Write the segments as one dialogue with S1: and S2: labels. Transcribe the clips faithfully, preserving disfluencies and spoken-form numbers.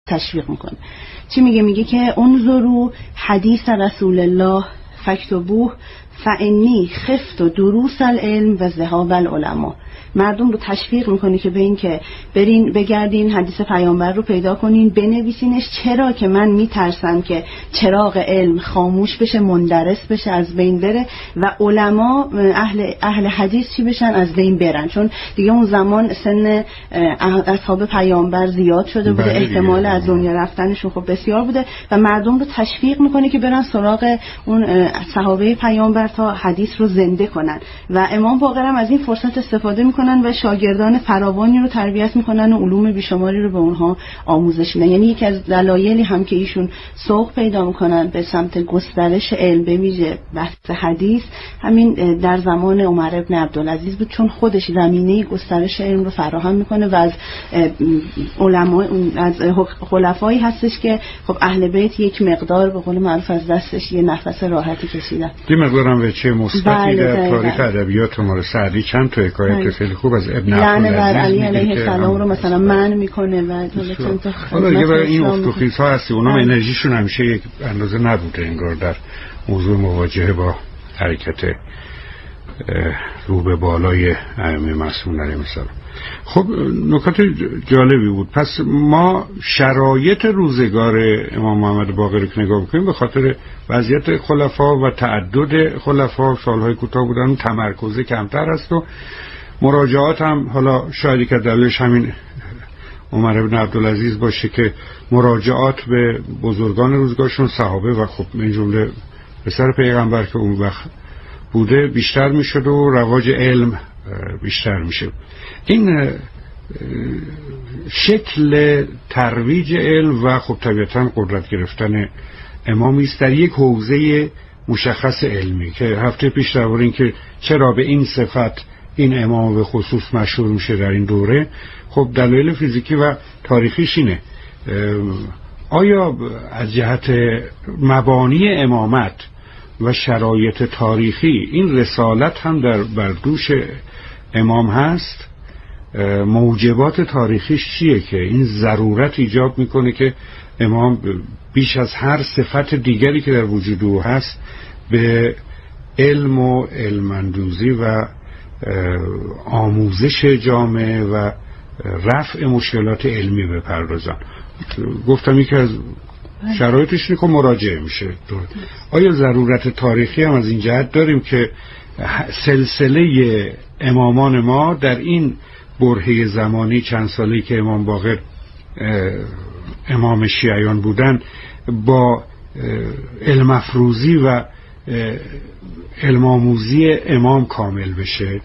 S1: تشویق میکنه. چی میگه؟ میگه که انظروا حدیث رسول الله فاکتبوه فانی خفت و دروس العلم و ذهاب العلماء. مردم رو تشویق میکنه که به این که برین بگردین حدیث پیامبر رو پیدا کنین بنویسینش. چرا؟ که من میترسم که چراغ علم خاموش بشه، مندرس بشه، از بین بره و علما اهل اهل حدیث چی بشن؟ از بین برن. چون دیگه اون زمان سن اصحاب پیامبر زیاد شده بوده، احتمال از دنیا رفتنشون خب بسیار بوده و مردم رو تشویق میکنه که برن سراغ اون صحابه پیامبر تا حدیث رو زنده کنن. و امام باقر هم از این فرصت استفاده میکنن و شاگردان فراوانی رو تربیت میکنن و علوم بیشماری رو به اونها آموزش میدن. یعنی یکی از دلایلی هم که ایشون سوق پیدا میکنن به سمت گسترش علم به ویژه بحث حدیث همین در زمان عمر ابن عبدالعزیز بود، چون خودش زمینه گسترش علم رو فراهم میکنه و از علما از خلفایی هستش که خب اهل بیت یک مقدار به قول معروف از دستش یه نفس راحتی کشیدن.
S2: دی مقدارم به چه مثبتی در تاریخ ادبیات ما سعدی چند تا حکایت خیلی خوب از ابن عبدالعزیز
S1: بر علی علیه السلام رو مثلا من میکنه و
S2: حالا یه برای این افتخیص ها هستی اونا انرژیشون همیشه یک اندازه نبوده انگار در موضوع مواجهه با حرکت رو به بالای ائمه معصومین علیهم السلام. خب نکات جالبی بود. پس ما شرایط روزگار امام محمد باقر که نگاه بکنیم به خاطر وضعیت خلفا و تعدد خلفا سالهای کوتاه بودن تمرکز کمتر است و مراجعات هم حالا شاید که دلیلش همین عمر ابن عبدالعزیز باشه که مراجعات به بزرگان روزگارشون صحابه و خب من جمله پسر پیغمبر که اون وقت بوده بیشتر میشد و رواج علم بیشتر میشه. این شکل ترویج علم و خب طبیعتاً قدرت گرفتن امامی است در یک حوزه مشخص علمی که هفته پیش درباره این که چرا به این صفت این امام به خصوص مشهور میشه در این دوره، خب دلایل فیزیکی و تاریخیش اینه. آیا از جهت مبانی امامت و شرایط تاریخی این رسالت هم در بردوش امام هست؟ موجبات تاریخیش چیه که این ضرورت ایجاب میکنه که امام بیش از هر صفت دیگری که در وجود او هست به علم و علم‌اندوزی و آموزش جامعه و رفع مشکلات علمی بپردازن؟ گفتم یکی از شرایطش اینه که مراجعه میشه. آیا ضرورت تاریخی هم از این جهت داریم که سلسله امامان ما در این برهه زمانی چند سالی که امام باقر امام شیعیان بودن با علم افروزی و علم آموزی امام کامل بشه؟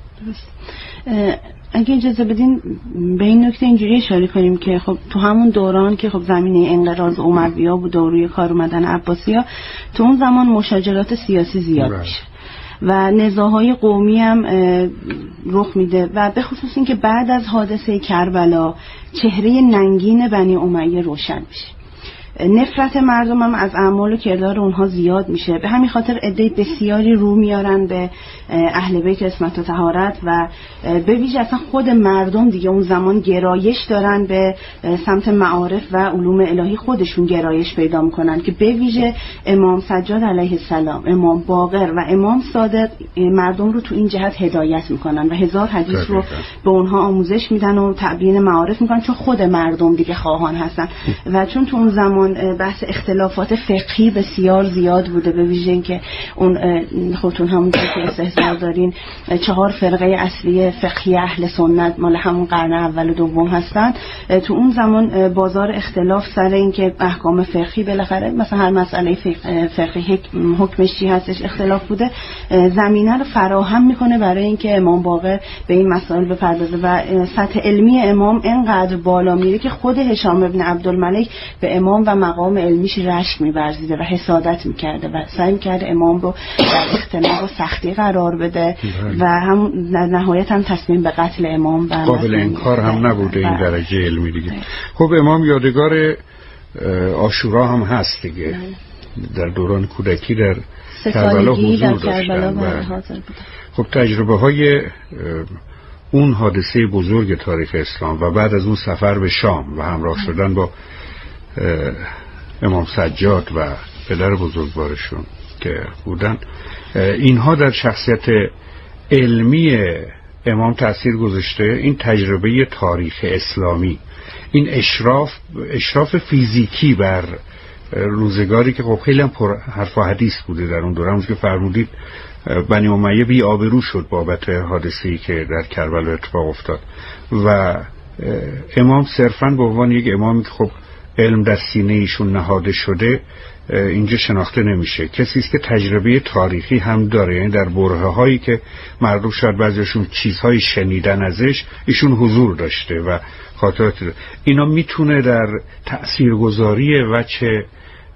S1: اگه اجازه بدین به این نکته اینجوری اشاره کنیم که خب تو همون دوران که خب زمینه انقراض امویا بود و روی کار اومدن عباسی‌ها، تو اون زمان مشاجرات سیاسی زیاد میشه و نزاع‌های قومی هم رخ میده و به خصوص این که بعد از حادثه کربلا چهره ننگین بنی امیه روشن میشه. نفرت مردم هم از اعمال و کردار اونها زیاد میشه. به همین خاطر عده بسیاری رو میارن به اهل بیت عصمت و طهارت و به ویژه اصلا خود مردم دیگه اون زمان گرایش دارن به سمت معارف و علوم الهی، خودشون گرایش پیدا میکنن که به ویژه امام سجاد علیه السلام، امام باقر و امام صادق مردم رو تو این جهت هدایت میکنن و هزار حدیث رو به اونها آموزش میدن و تبیین معارف میکنن، چون خود مردم دیگه خواهان هستن و چون تو اون زمان بحث اختلافات فقهی بسیار زیاد بوده، به ویژه اینکه اون خودتون همون که استحضار دارین چهار فرقه اصلی فقهی اهل سنت مال همون قرن اول و دوم هستن. تو اون زمان بازار اختلاف سر اینکه احکام فقهی بالاخره مثلا هر مسئله فقهی حکمش چی هستش اختلاف بوده، زمینه رو فراهم میکنه برای اینکه امام باقر به این مسائل بپردازه و سطح علمی امام اینقدر بالا میره که خود هشام ابن عبدالملک به امام و مقام علمیش رشک می‌ورزیده و حسادت می‌کرده و سعی می‌کرده امام رو در اختلاف و سختی قرار بده و هم در نهایت هم تصمیم به قتل امام و
S2: قابل انکار هم نبوده این درجه علمی دیگه. خب امام یادگار عاشورا هم هست دیگه، در دوران کودکی در کربلا حضور داشتن و خب تجربه های اون حادثه بزرگ تاریخ اسلام و بعد از اون سفر به شام و همراه شدن با امام سجاد و پدر بزرگوارشون که بودن، اینها در شخصیت علمی امام تأثیر گذاشته. این تجربه تاریخ اسلامی، این اشراف اشراف فیزیکی بر روزگاری که خب خیلی هم پر حرف و حدیث بوده در اون دوره، که فرمودید بنی امیه بی آبرو شد بابت حادثه‌ای که در کربلا اتفاق افتاد و امام صرفاً به عنوان یک امامی که خب علم در سینه ایشون نهاده شده اینجا شناخته نمیشه. کسی است که تجربه تاریخی هم داره، یعنی در برهه هایی که مردم شاید بعضیشون چیزهایی شنیدن ازش، ایشون حضور داشته و خاطرات داره. اینا میتونه در تأثیرگذاری وجه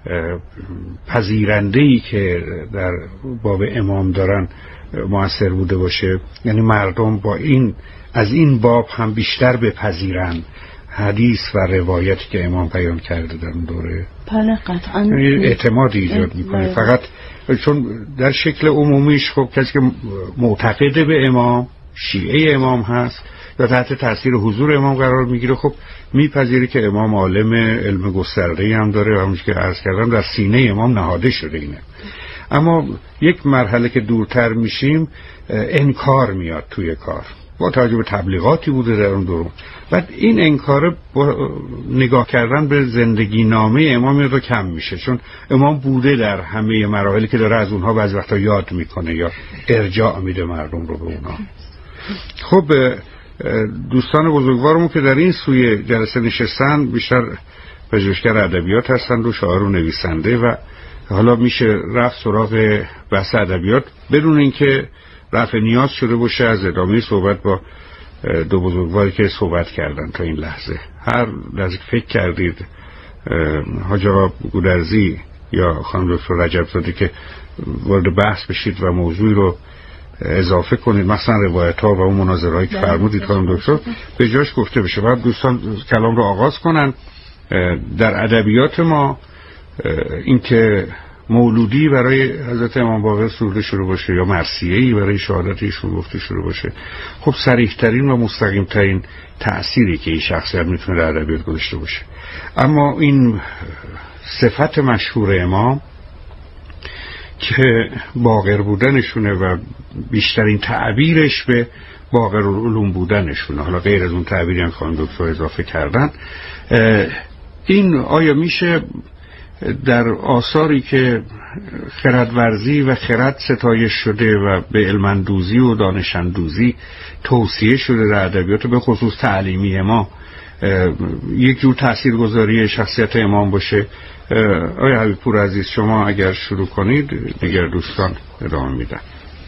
S2: پذیرنده‌ای که در باب امام دارن مؤثر بوده باشه، یعنی مردم با این از این باب هم بیشتر بپذیرن حدیث و روایتی که امام بیان کرده در اون دوره.
S1: بله قطعا
S2: اعتمادی ایجاد میکنه. فقط چون در شکل عمومیش خب کسی که معتقد به امام، شیعه امام هست یا تحت تاثیر حضور امام قرار میگیره، خب میپذیره که امام عالم علم گسترده‌ای هم داره و همونش که عرض کردم در سینه امام نهاده شده اینه. اما یک مرحله که دورتر میشیم انکار میاد توی کار، با توجه به تبلیغاتی بوده در اون دوران. بعد این انکار با نگاه کردن به زندگی نامه امام رو کم میشه، چون امام بوده در همه مراحلی که داره از اونها بعضی وقتا یاد میکنه یا ارجاع میده مردم رو به اونها. خب دوستان بزرگوارمون که در این سوی جلسه نشستن بیشتر پژوهشگر ادبیات هستند و شاعر و نویسنده و حالا میشه رفت سراغ بحث ادبیات بدون اینکه رفع نیاز شده باشه از ادامه صحبت با دو بزرگواری که صحبت کردن تا این لحظه. هر لحظه فکر کردید حاج آقا گودرزی یا خانم دکتر رجبزاده که وارد بحث بشید و موضوعی رو اضافه کنید، مثلا روایت ها و اون مناظره هایی که فرمودید خانم دکتر به جاش گفته بشه. بعد دوستان کلام رو آغاز کنن. در ادبیات ما اینکه مولودی برای حضرت امام باقر سروده شروع باشه یا مرثیه‌ای برای شهادت ایشون گفته شروع باشه، خب صریح‌ترین و مستقیم‌ترین تأثیری که این شخصیت میتونه در ادبیات گذاشته باشه. اما این صفت مشهور امام که باقر بودنشونه و بیشترین تعبیرش به باقر العلوم بودنشونه، حالا غیر از اون تعبیری هم خانم دکتر اضافه کردن، این آیا میشه در آثاری که خردورزی و خرد ستایش شده و به علم‌اندوزی و دانش‌اندوزی توصیه شده در ادبیات به خصوص تعلیمی ما یک جور تاثیرگذاری شخصیت امام باشه؟ آیا حبیب پور عزیز شما اگر شروع کنید دیگر دوستان ادامه میدن.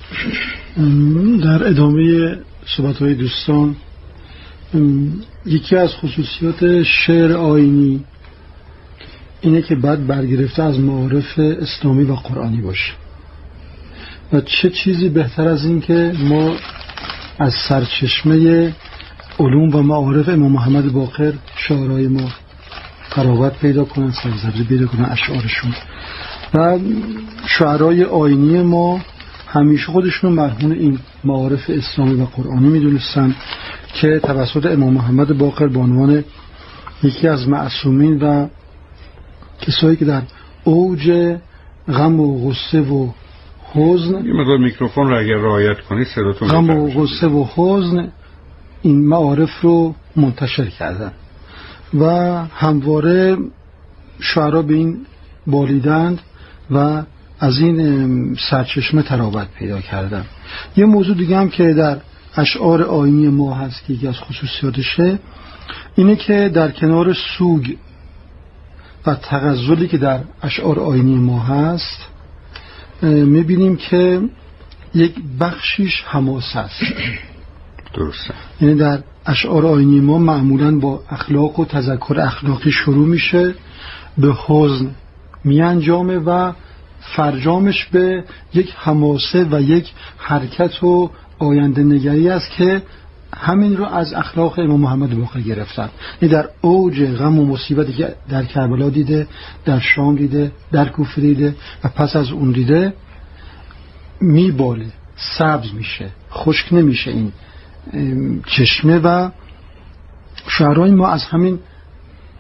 S3: در ادامه صحبت‌های دوستان، یکی از خصوصیات شعر آیینی اینه که باید برگرفته از معارف اسلامی و قرآنی باشه و چه چیزی بهتر از این که ما از سرچشمه علوم و معارف امام محمد باقر شعرهای ما قرابت پیدا کنن، سرزبزی پیدا کنن اشعارشون. و شعرهای آیینی ما همیشه خودشون مرهون این معارف اسلامی و قرآنی میدونستن که توسط امام محمد باقر به عنوان یکی از معصومین و کسایی که در اوج غم و غصه و حزن،
S2: این مقدار میکروفون رو اگر رعایت کنید صداتون
S3: غم و غصه و حزن این معارف رو منتشر کردن و همواره شعرا به این بالیدند و از این سرچشمه تراوت پیدا کردن. یه موضوع دیگه هم که در اشعار آیینی ما هست که یکی از خصوصیاتشه اینه که در کنار سوگ و تغزلی که در اشعار آیینی ما هست میبینیم که یک بخشیش حماسه است.
S2: درسته.
S3: یعنی در اشعار آیینی ما معمولاً با اخلاق و تذکر اخلاقی شروع میشه، به حزن میانجامه و فرجامش به یک حماسه و یک حرکت و آینده نگری است که همین رو از اخلاق امام محمد باقر گرفتن. یعنی در اوج غم و مصیبتی که در کربلا دیده، در شام دیده، در کوفه دیده و پس از اون دیده، میباله، سبز میشه، خشک نمیشه این چشمه و شعرهای ما از همین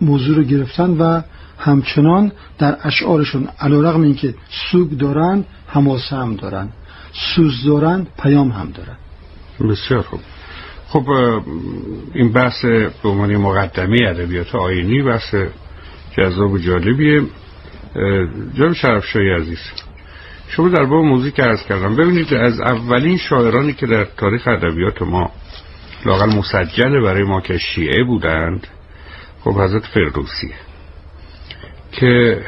S3: موضوع رو گرفتن و همچنان در اشعارشون علیرغم اینکه سوگ دارن حماسه هم دارن، سوز دارن، پیام هم دارن.
S2: بسیار خوب. خب این بحث به عنوان مقدمه ادبیات آیینی بحث جذاب و جالبیه. جناب شرفشاهی عزیز، شما در باب موزیک عرض کردم، ببینید از اولین شاعرانی که در تاریخ ادبیات ما لااقل مسجل برای ما که شیعه بودند، خب حضرت فردوسیه که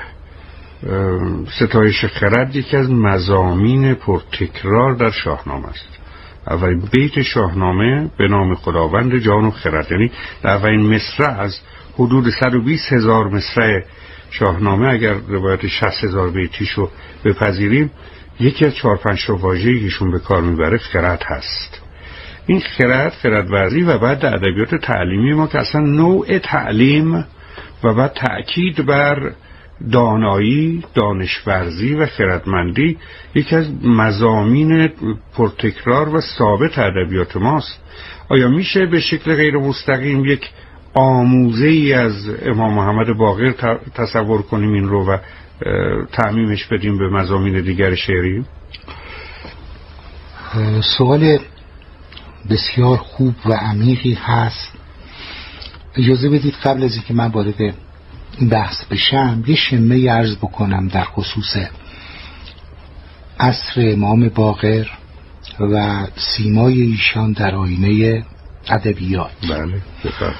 S2: ستایش خرد یکی از مضامین پرتکرار در شاهنامه است. اولین بیت شاهنامه به نام خداوند جان و خرد، یعنی در اولین مصرع از حدود صد و بیست هزار مصرع شاهنامه، اگر روایت شصت هزار بیتیشو بپذیریم، یکی از چهار پنج تا واژه‌ای که ایشون به کار میبره خرد هست. این خرد، خردورزی و بعد در ادبیات تعلیمی ما که اصلا نوع تعلیم و بعد تأکید بر دانایی، دانشورزی و خردمندی یکی از مضامین پرتکرار و ثابت ادبیات ماست. آیا میشه به شکل غیر مستقیم یک آموزه ای از امام محمد باقر تصور کنیم این رو و تعمیمش بدیم به مضامین دیگر شعری؟
S4: سوال بسیار خوب و عمیقی هست. اجازه بدید قبل از اینکه من وارد این بحث بشم یه شمه عرض بکنم در خصوص عصر امام باقر و سیمای ایشان در آینه ادبیات.
S2: بله بفرمایید.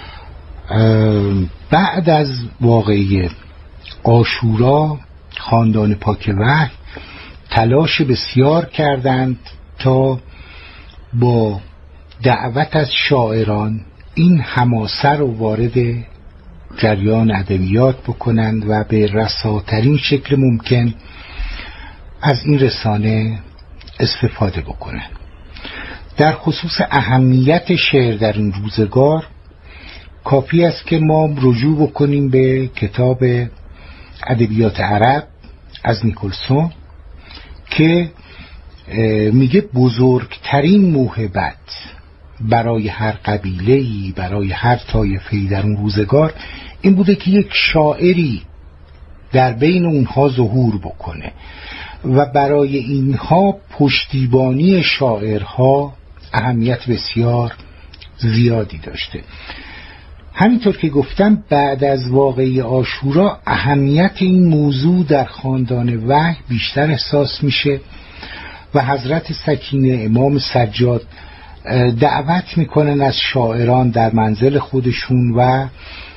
S4: بعد از واقعه عاشورا خاندان پاک وحی تلاش بسیار کردند تا با دعوت از شاعران این حماسه رو وارد جریان ادبیات بکنند و به رساترین شکل ممکن از این رسانه استفاده بکنند. در خصوص اهمیت شعر در این روزگار کافی است که ما رجوع بکنیم به کتاب ادبیات عرب از نیکلسون که میگه بزرگترین موهبت برای هر قبیله‌ای، برای هر طایفه‌ای در اون روزگار این بوده که یک شاعری در بین اونها ظهور بکنه و برای اینها پشتیبانی شاعرها اهمیت بسیار زیادی داشته. همینطور که گفتم بعد از واقعه عاشورا اهمیت این موضوع در خاندان وحی بیشتر احساس میشه و حضرت سکینه امام سجاد دعوت میکنن از شاعران در منزل خودشون و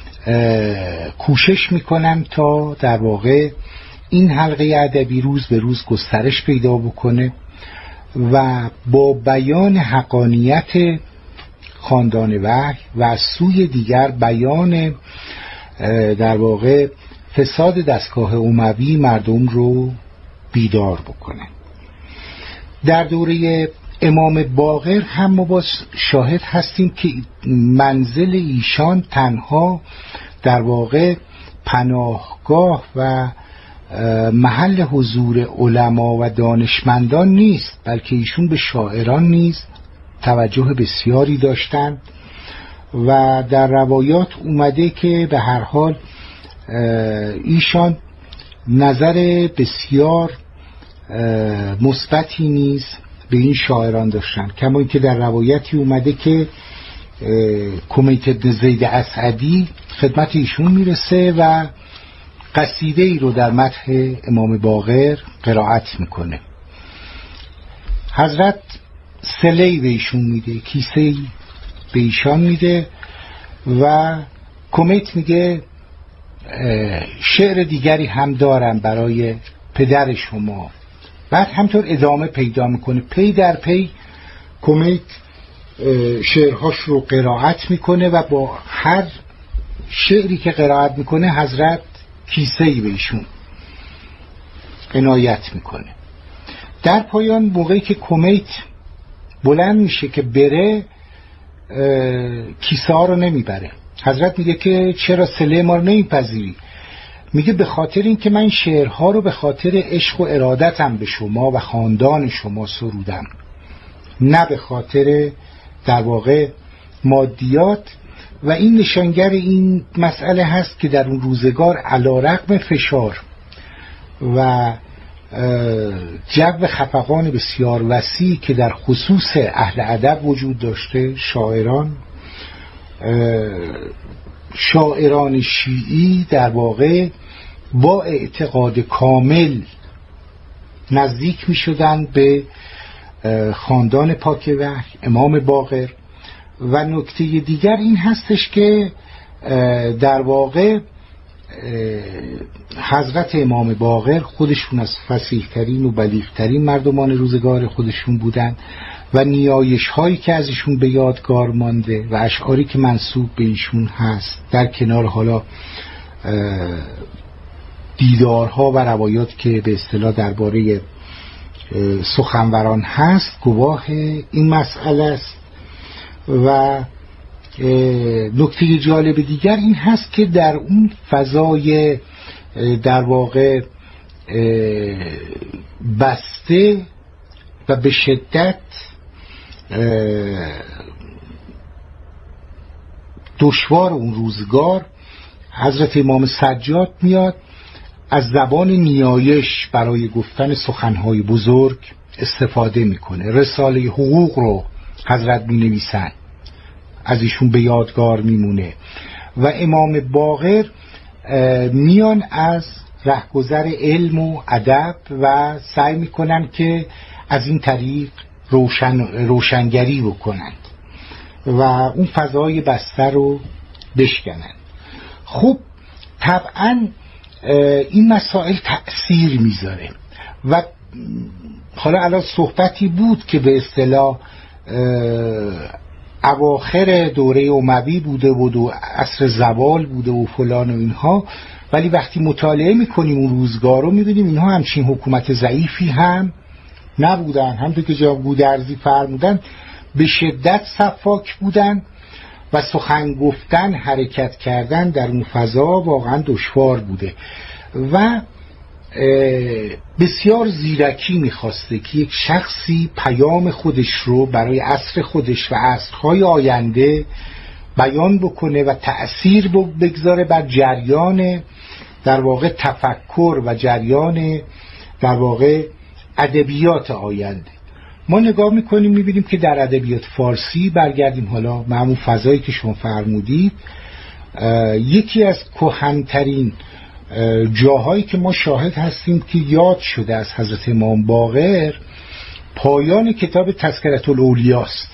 S4: کوشش میکنن تا در واقع این حلقه ادبی روز به روز گسترش پیدا بکنه و با بیان حقانیت خاندان وحی و از سوی دیگر بیان در واقع فساد دستگاه اموی مردم رو بیدار بکنه. در دوره امام باقر هم ما باز شاهد هستیم که منزل ایشان تنها در واقع پناهگاه و محل حضور علما و دانشمندان نیست، بلکه ایشون به شاعران نیز توجه بسیاری داشتند و در روایات اومده که به هر حال ایشان نظر بسیار مثبتی نیز به این شاعران داشتن، کما اینکه در روایتی اومده که کمیت ابن زید اسعدی خدمت ایشون میرسه و قصیده ای رو در مدح امام باقر قرائت میکنه. حضرت سلی به ایشون میده، کیسه به ایشان میده و کمیت میگه شعر دیگری هم دارم برای پدر شما. بعد همطور ادامه پیدا میکنه، پی در پی کمیت شعرهاش رو قرائت میکنه و با هر شعری که قرائت میکنه حضرت کیسه‌ای به ایشون عنایت میکنه. در پایان موقعی که کمیت بلند میشه که بره کیسه ها رو نمیبره. حضرت میگه که چرا صله ما رو نمیپذیری؟ میگه به خاطر اینکه من شعرها رو به خاطر عشق و ارادتم به شما و خاندان شما سرودم، نه به خاطر در واقع مادیات و این نشانگر این مسئله هست که در اون روزگار علیرغم فشار و جو خفقان بسیار وسیع که در خصوص اهل ادب وجود داشته، شاعران شاعران شیعی در واقع با اعتقاد کامل نزدیک می شدن به خاندان پاک وحی، امام باقر. و نکته دیگر این هستش که در واقع حضرت امام باقر خودشون از فصیح‌ترین و بلیغ‌ترین مردمان روزگار خودشون بودن و نیایش هایی که از ایشون به یادگار مانده و اشعاری که منسوب به ایشون هست، در کنار حالا دیدارها و روایات که به اصطلاح درباره سخنوران هست، گواه این مسئله است. و نکته جالب دیگر این هست که در اون فضای در واقع بسته و به شدت دشوار اون روزگار، حضرت امام سجاد میاد از زبان نیایش برای گفتن سخنهای بزرگ استفاده میکنه. رساله حقوق رو حضرت می نویسن، از ایشون به یادگار میمونه. و امام باقر میان از رهگذر علم و ادب و سعی میکنن که از این طریق روشن روشنگری بکنند و اون فضای بسته رو بشکنند. خب طبعا این مسائل تأثیر میذاره و حالا الان صحبتی بود که به اصطلاح اواخر دوره اموی بوده بود و عصر زوال بوده و فلان و اینها، ولی وقتی مطالعه میکنیم اون روزگار رو میبینیم اینها همچین حکومت ضعیفی هم نبودن. همونطور که جناب گودرزی فرمودن به شدت صفاک بودن و سخن گفتن، حرکت کردن در اون فضا واقعا دشوار بوده و بسیار زیرکی میخواسته که یک شخصی پیام خودش رو برای عصر خودش و عصرهای آینده بیان بکنه و تأثیر بگذاره بر جریان در واقع تفکر و جریان در واقع ادبیات آینده. ما نگاه میکنیم میبینیم که در ادبیات فارسی، برگردیم حالا به همون فضایی که شما فرمودید، یکی از کهن‌ترین جاهایی که ما شاهد هستیم که یاد شده از حضرت امام باقر پایان کتاب تذکرة الاولیاء است.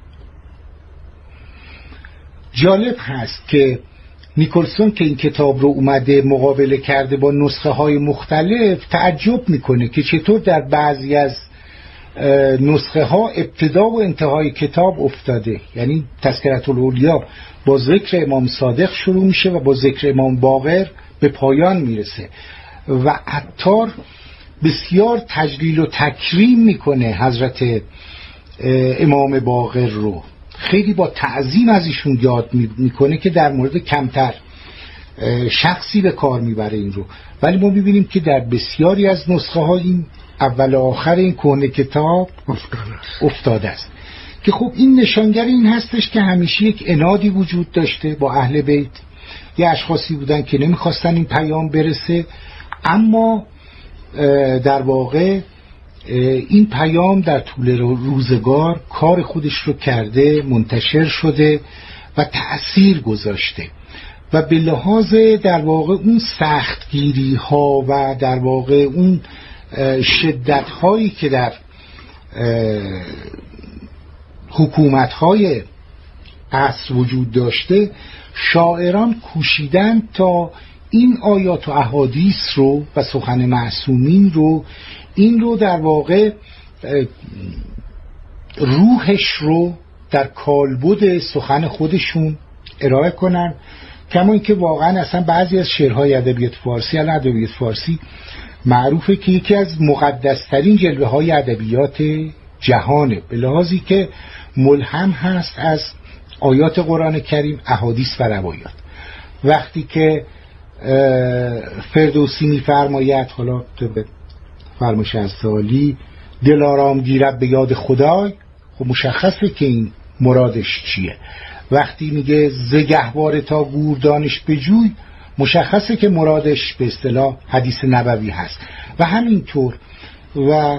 S4: جالب هست که نیکلسون که این کتاب رو اومده مقابله کرده با نسخه های مختلف، تعجب میکنه که چطور در بعضی از نسخه ها ابتدا و انتهای کتاب افتاده. یعنی تذکرة الاولیاء با ذکر امام صادق شروع میشه و با ذکر امام باقر به پایان میرسه و عطار بسیار تجلیل و تکریم میکنه حضرت امام باقر رو، خیلی با تعظیم از ایشون یاد میکنه که در مورد کمتر شخصی به کار میبره این رو. ولی ما میبینیم که در بسیاری از نسخه ها این اول و آخر این کهنه کتاب افتاده است که خب این نشانگر این هستش که همیشه یک عنادی وجود داشته با اهل بیت. یه اشخاصی بودن که نمیخواستن این پیام برسه، اما در واقع این پیام در طول روزگار کار خودش رو کرده، منتشر شده و تأثیر گذاشته و به لحاظ در واقع اون سختگیری ها و در واقع اون شدت هایی که در حکومت های عصر وجود داشته، شاعران کوشیدن تا این آیات و احادیث رو و سخن معصومین رو، این رو در واقع روحش رو در کالبد سخن خودشون ارائه کنن. کما اینکه واقعا اصلا بعضی از شعرهای ادبیات فارسی، الان ادبیات فارسی معروفه که یکی از مقدسترین جلوه های ادبیات جهانه، به لحاظی که ملهم هست از آیات قرآن کریم، احادیث و روایات. وقتی که فردوسی می‌فرماید، حالا به فرمایش از تعالی، دل آرام گیرد به یاد خدای، خب مشخصه که این مرادش چیه. وقتی میگه ز گهواره تا گور دانش بجوی، مشخصه که مرادش به اصطلاح حدیث نبوی هست. و همینطور و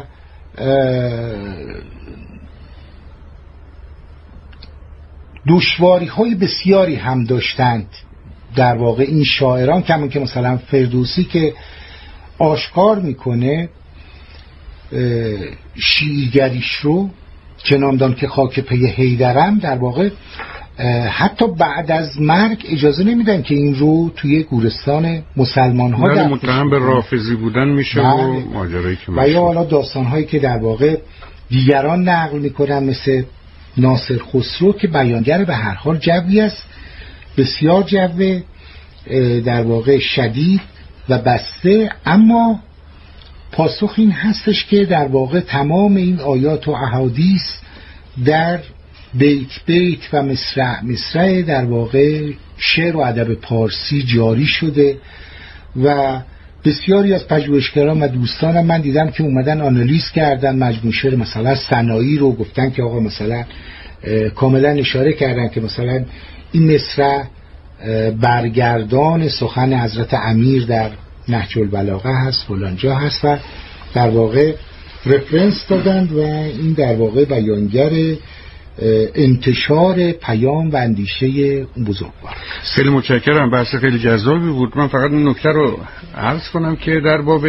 S4: دشواری های بسیاری هم داشتند در واقع این شاعران، کمون که مثلا فردوسی که آشکار میکنه شیعیگریش رو، چناندان که خاک پی حیدرم، در واقع حتی بعد از مرگ اجازه نمیدن که این رو توی گورستان مسلمان ها
S2: در متهم به رافضی بودن میشه و ماجرایی که
S4: و یا حالا داستان هایی که در واقع دیگران نقل میکنن مثل ناصر خسرو که بیانگر به هر حال جوی است، بسیار جو در واقع شدید و بسته. اما پاسخ این هستش که در واقع تمام این آیات و احادیث در بیت بیت و مصرع مصرع در واقع شعر و ادب پارسی جاری شده و بسیاری از پژوهشگران و دوستانم من دیدم که اومدن آنالیز کردن مجموع شعر مثلا سنایی رو، گفتن که آقا مثلا کاملا اشاره کردن که مثلا این مصرع برگردان سخن حضرت امیر در نهج البلاغه هست، فلانجا هست و در واقع رفرنس دادند و این در واقع بیانگر انتشار پیام و اندیشه اون بزرگوار.
S2: خیلی متشکرم، بحث خیلی جذابی بود. من فقط این نکته رو عرض کنم که در باب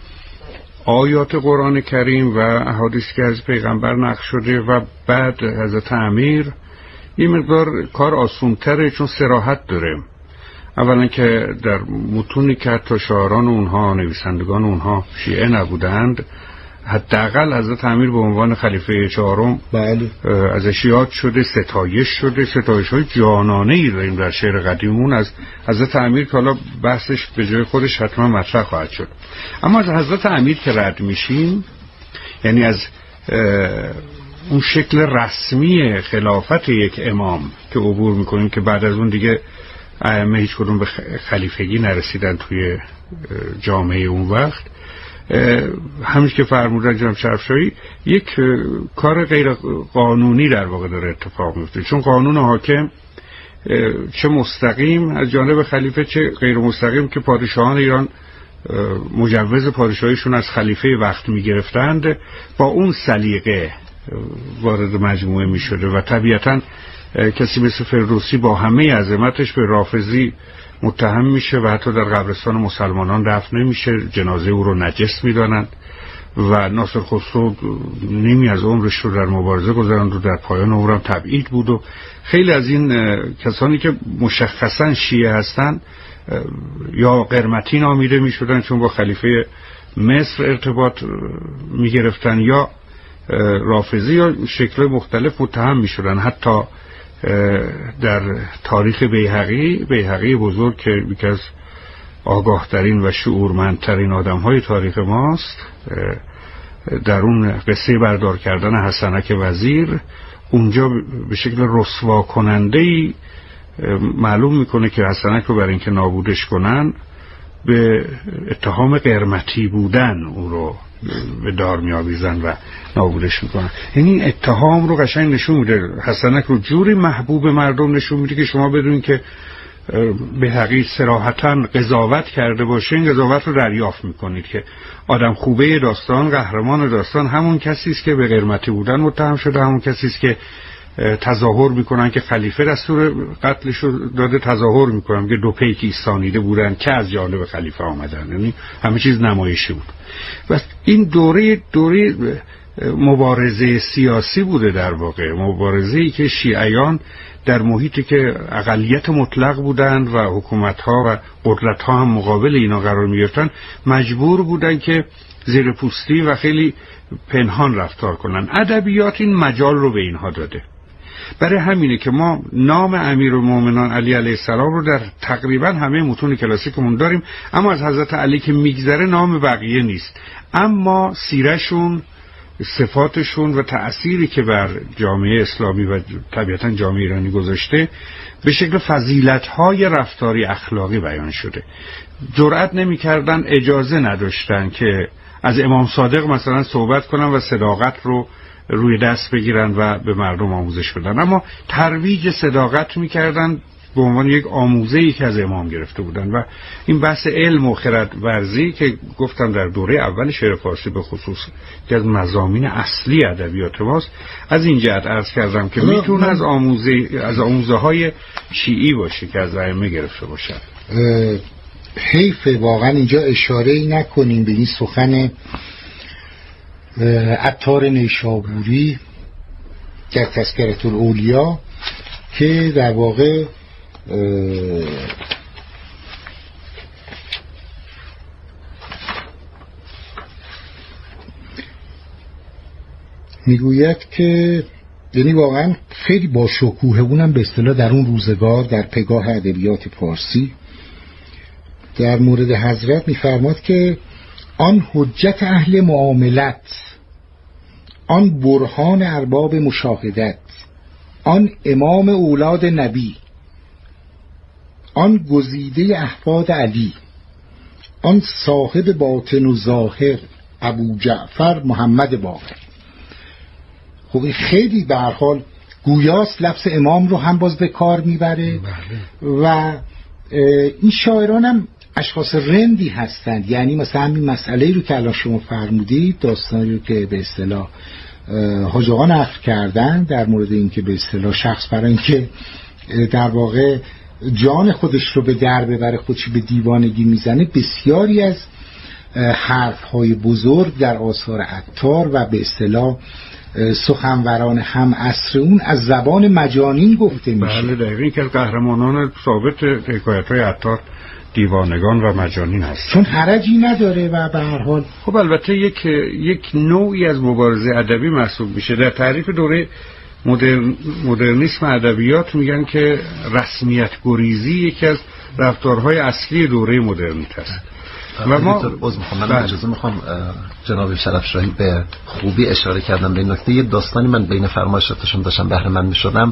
S2: آیات قرآن کریم و احادیث که از پیغمبر نقل شده و بعد حضرت امیر این مقدار کار آسونتره، چون صراحت داره. اولا که در متونی که حتی شاعران اونها، نویسندگان اونها شیعه نبودند، حداقل حضرت امیر به عنوان خلیفه چهارم
S4: بله
S2: ازش یاد شده، ستایش شده، ستایش های جانانه ای داریم در شعر قدیمون از حضرت امیر که حالا بحثش به جای خودش حتما مطرح خواهد شد. اما از حضرت امیر که رد میشیم، یعنی از اون شکل رسمی خلافت یک امام که عبور میکنیم که بعد از اون دیگه ائمه هیچ کدوم به خلیفگی نرسیدن توی جامعه اون وقت، همین که فرمودن جناب شرفشاهی، یک کار غیر قانونی در واقع داره اتفاق میفته، چون قانون حاکم چه مستقیم از جانب خلیفه چه غیر مستقیم که پادشاهان ایران مجوز پادشاهیشون از خلیفه وقت میگرفتند با اون سلیقه وارد مجموعه میشده و طبیعتاً کسی مثل فردوسی با همه عظمتش به رافضی متهم میشه و حتی در قبرستان مسلمانان دفن نمیشه، جنازه او رو نجس میدانند و ناصر خسرو نیمی از عمرش رو در مبارزه گذراند و در پایان عمرم تبعید بود و خیلی از این کسانی که مشخصا شیعه هستن یا قرمطی نامیده میشدن چون با خلیفه مصر ارتباط میگرفتن، یا رافضی یا شکل مختلف متهم میشدن. حتی در تاریخ بیهقی بیهقی بزرگ که یکی از آگاهترین و شعورمندترین آدم‌های تاریخ ماست، در اون قصه بردار کردن حسنک وزیر اونجا به شکل رسوا کننده‌ای معلوم میکنه که حسنک رو برای اینکه نابودش کنن به اتهام قرمطی بودن او رو به دار میآویزن و نابودش میکنن. یعنی اتهام رو قشنگ نشون میده، حسنک رو جوری محبوب مردم نشون میده که شما بدونید که به حقیقت صراحتاً قضاوت کرده باشه، این قضاوت رو دریافت میکنید که آدم خوبه داستان، قهرمان داستان همون کسی است که به قرمطی بودن متهم شده، همون کسی است که تظاهر میکنن که خلیفه دستور قتلش رو داده، تظاهر میکنن که دو پیک ایستانیده بودن که از جانب خلیفه آمدن، یعنی همه چیز نمایشی بود. و این دوره دوره مبارزه سیاسی بوده، در واقع مبارزه‌ای که شیعیان در محیطی که اقلیت مطلق بودند و حکومت‌ها و قدرت‌ها هم مقابل اینا قرار می‌گرفتن، مجبور بودن که زیر پوستی و خیلی پنهان رفتار کنن. ادبیات این مجال رو به اینها داده. برای همینه که ما نام امیرالمومنان علی علیه السلام رو در تقریبا همه متون کلاسیکمون داریم، اما از حضرت علی که میگذره نام بقیه نیست، اما سیرشون، صفاتشون و تأثیری که بر جامعه اسلامی و طبیعتا جامعه ایرانی گذاشته به شکل فضیلت‌های رفتاری اخلاقی بیان شده. جرأت نمی‌کردن، اجازه نداشتن که از امام صادق مثلا صحبت کنن و صداقت رو روی دست بگیرن و به مردم آموزش بدن، اما ترویج صداقت میکردن به عنوان یک آموزه‌ای که از امام گرفته بودن. و این بحث علم و خرد ورزی که گفتم در دوره اول شعر فارسی به خصوص که از مضامین اصلی ادبیات ماست، از این جهت عرض کردم که میتونه از آموزه از آموزه های شیعی باشه که از ائمه گرفته باشن.
S4: حیف واقعا اینجا اشاره ای نکنیم به این سخن عطار نیشابوری در تذکرة الاولیا که در واقع میگوید که یعنی واقعا خیلی با شکوه اونم به اصطلاح در اون روزگار در پگاه ادبیات فارسی در مورد حضرت میفرماد که آن حجت اهل معاملت، آن برهان ارباب مشاهدت، آن امام اولاد نبی، آن گزیده احفاد علی، آن صاحب باطن و ظاهر ابو جعفر محمد باقر. خب خیلی به هر حال گویاست لفظ امام رو هم باز به کار میبره و این شاعران هم اشخاص رندی هستند. یعنی مثلا همین مسئله رو که الان شما فرمودید، داستانی رو که به اصطلاح حاج آقا نقل کردن در مورد این که به اصطلاح شخص برای اینکه در واقع جان خودش رو به در ببره خودش به دیوانگی میزنه، بسیاری از حرف‌های بزرگ در آثار عطار و به اصطلاح سخنوران هم عصر اون از زبان مجانین گفته میشه.
S2: بله دقیقاً، این که از قهرمانان ثابت حکایت‌های عطار دیوانگان و مجانین هست،
S4: چون حرجی نداره و به هر حال
S2: خب البته یک یک نوعی از مبارزه ادبی محسوب میشه. در تعریف دوره مدرن مدرنیسم ادبیات میگن که رسمیت گریزی یکی از رفتارهای اصلی دوره مدرنیته است.
S5: و ما باز میخوام من اجازه میخوام جناب شرف شاهی به خوبی اشاره کردم به این نکته. یه داستانی من بین فرمایشاتشون داشتم بهره مند میشدم،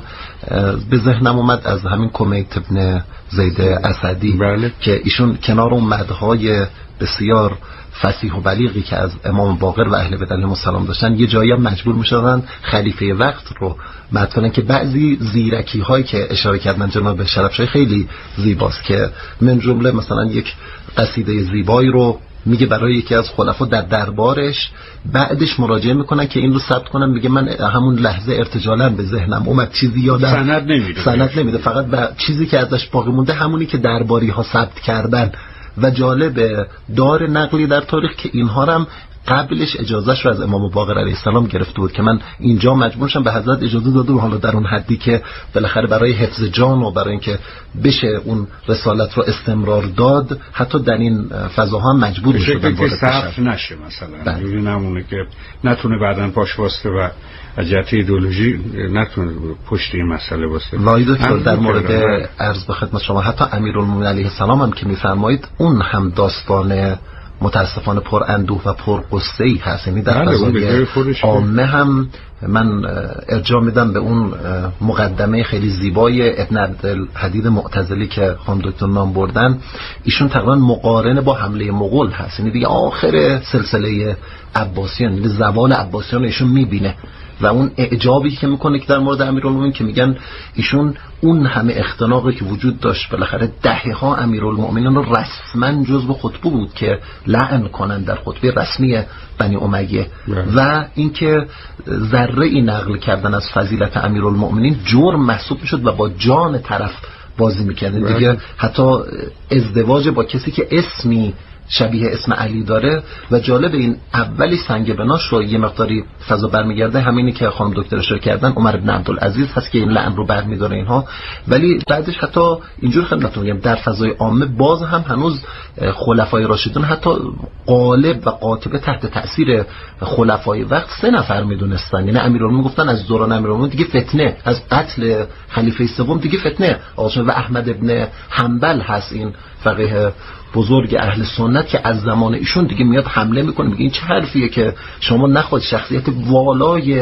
S5: به ذهنم اومد از همین کمیت ابن زید اسدی.
S2: بله.
S5: که ایشون کنار اون مدحهای بسیار فصیح و بلیغی که از امام باقر و اهل بیت علیهم السلام داشتن، یه جایی هم مجبور میشدن خلیفه وقت رو مدح کنن که بعضی زیرکی هایی که اشاره کردن جناب شرف شاهی خیلی زیباست، که من جمله مثلا یک قصیده زیبایی رو میگه برای یکی از خلفا در دربارش، بعدش مراجعه میکنن که این رو ثبت کنن، میگه من همون لحظه ارتجالاً به ذهنم اومد چیزی یادم
S2: سند نمیده
S5: سند نمیده فقط به چیزی که ازش باقی مونده همونی که درباری ها ثبت کردن. و جالب دار نقلی در تاریخ که اینها هم قبلش اجازهش رو از امام باقر علیه السلام گرفته بود، که من اینجا مجبور شدم به حضرت اجازه داده و حالا در اون حدی که بالاخره برای حفظ جان و برای اینکه بشه اون رسالت رو استمرار داد، حتی در این فضاها هم مجبور شدن
S2: که صرف نشه مثلا جوری نمونه که نتونه بعدن پاش واسطه و از جهت ایدئولوژی نتونه پشت این مسئله واسطه.
S5: وای دکتر در مورد عرض به خدمت شما حتی امیرالمومنین علیه السلام هم که میفرمایید اون هم داستان متاسفانه پر اندوه و پر قصه ای هست. یعنی در فضای عامه هم من ارجاع میدم به اون مقدمه خیلی زیبای ابن عبدالحدید معتزلی که خانم دکتر نام بردن. ایشون تقریبا مقارن با حمله مغول هست، یعنی دیگه آخر سلسله عباسیان، یعنی زوال عباسیان ایشون میبینه و اون اعجابی که میکنه که در مورد امیرالمومنین که میگن ایشون اون همه اختناقی که وجود داشت، بالاخره دهه ها امیرالمومنین رو رسما جزو خطبه بود که لعن کنن در خطبه رسمی بنی امیه و اینکه ذره ای نقل کردن از فضیلت امیرالمومنین جرم محسوب میشد و با جان طرف بازی میکردن دیگه. حتی ازدواج با کسی که اسمی شبیه اسم علی داره و جالب این اولی سنگ بناش رو یه مقداری فضا برمیگرده همینی که خانم دکتر اشاره کردن عمر بن عبدالعزیز هست که این لعن رو برمیداره اینها، ولی بعدش حتی اینجور خدمتتون میگم در فضای عامه باز هم هنوز خلفای راشدون حتی غالب و قاطبه تحت تأثیر خلفای وقت سه نفر میدونستن. یعنی امیرالمومنین گفتن از دوران امیرالمومنین دیگه فتنه، از قتل خلیفه سوم دیگه فتنه آشنا و احمد ابن حنبل هست این فقیه بزرگ اهل سنت که از زمان ایشون دیگه میاد حمله میکنه، میگه این چه حرفیه که شما نخواهید شخصیت والای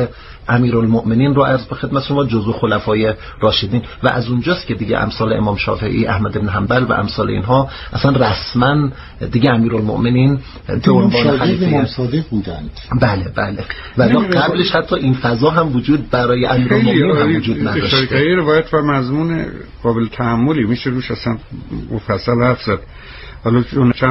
S5: امیرالمؤمنین رو عرض به خدمت شما جزو خلفای راشدین و از اونجاست که دیگه امثال امام شافعی، احمد بن حنبل و امثال اینها اصلا رسما دیگه امیرالمؤمنین به عنوان خلیفه
S4: امام صادق بودند.
S5: بله بله ولی قبلش حتی این فضا هم وجود برای امیرالمؤمنین هم وجود نداشت.
S2: خیلی روایت و مضمون قابل تأملی میشه روش اصلا مفصل حرف زد. حالا